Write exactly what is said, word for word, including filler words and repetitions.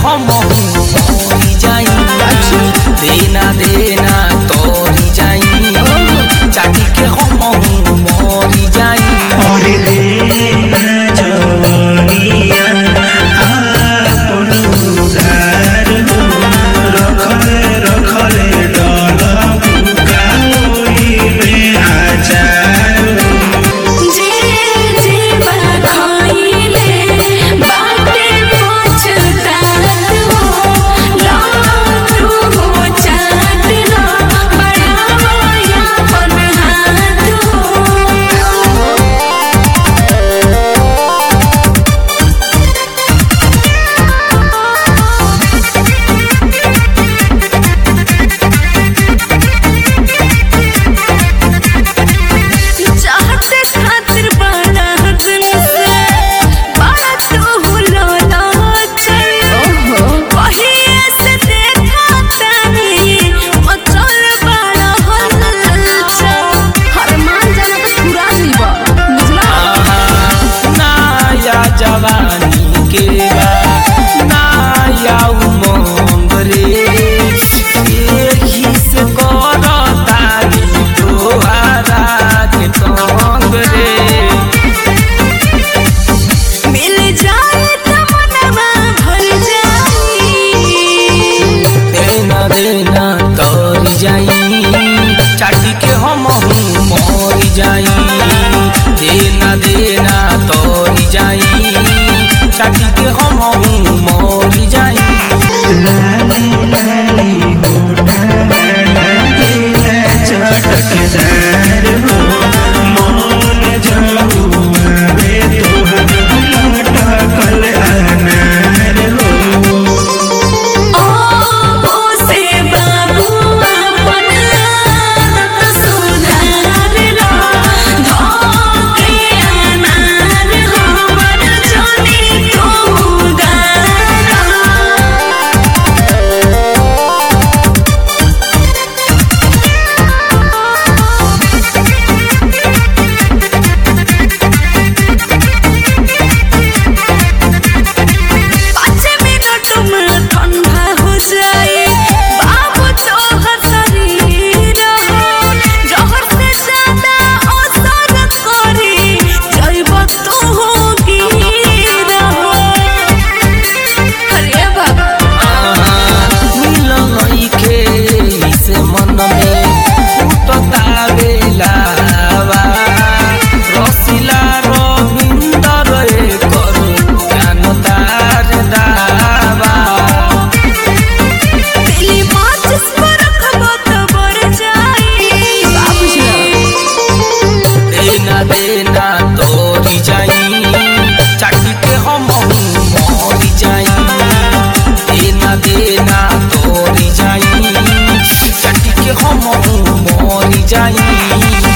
हम मरी जाई देना देना तोरी जाई चाटी के हम मरी जाई और देना जवानिया आपन उधार रखले रखले डाला बुका ओई में हजार जे जीवा खाइले बाटे पछतात हो लाडू हो चाट लो बढ़ावा अपन हाथ हो चाहते खातिर बड़ा दिन से बड़ा तू हुलोला चल पहिए से देखा तानी मचल बड़ा हलचल हर मान जाना तो पूरा जीवा बुझला नया जवानी के बा नया उमंग रे एही से करतानी तोहरा के तंग रे मिल जाए तो मनवा भर जाई देना देना तोरी जाई चाटी के हम मरी जाई देना देना तोरी जाई चाटी के हम मरी जाई लाली लाली होठा लगेला चटकदार हो मन जहुआ रे तोहर लटकल अनार हो ओ से बाबू अपन आदत सुधार लो धोके अनार हमर जानी तू गार पाँच मिनट में ठंडा हो जाए बाबू तो हर शरीर हो जहर से ज्यादा असर करी जैब तू होगी रहो अरे बाबा मिलई के इसे मन में उठता बेलावा रसिला रविंदर कर ज्ञान तार दावा दिली माचिस पर रखबो तो बढ़ जाए बाबू देना देना तोरी जाई चाटी के हम मरी जाई देना देना तोरी जाई चाटी के हम मरी जाई